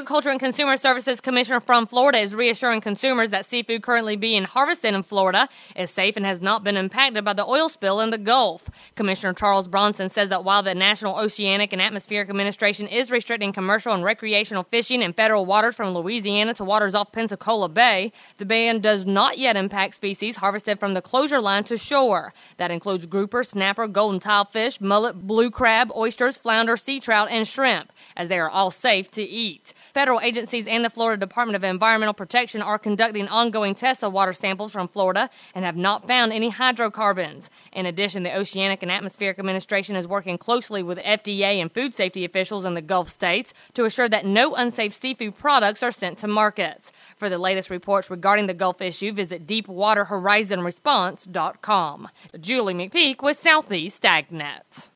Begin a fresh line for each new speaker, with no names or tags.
Agriculture and Consumer Services Commissioner from Florida is reassuring consumers that seafood currently being harvested in Florida is safe and has not been impacted by the oil spill in the Gulf. Commissioner Charles Bronson says that while the National Oceanic and Atmospheric Administration is restricting commercial and recreational fishing in federal waters from Louisiana to waters off Pensacola Bay, the ban does not yet impact species harvested from the closure line to shore. That includes grouper, snapper, golden tilefish, mullet, blue crab, oysters, flounder, sea trout, and shrimp, as they are all safe to eat. Federal agencies and the Florida Department of Environmental Protection are conducting ongoing tests of water samples from Florida and have not found any hydrocarbons. In addition, the Oceanic and Atmospheric Administration is working closely with FDA and food safety officials in the Gulf states to assure that no unsafe seafood products are sent to markets. For the latest reports regarding the Gulf issue, visit DeepwaterHorizonResponse.com. Julie McPeak with Southeast AgNet.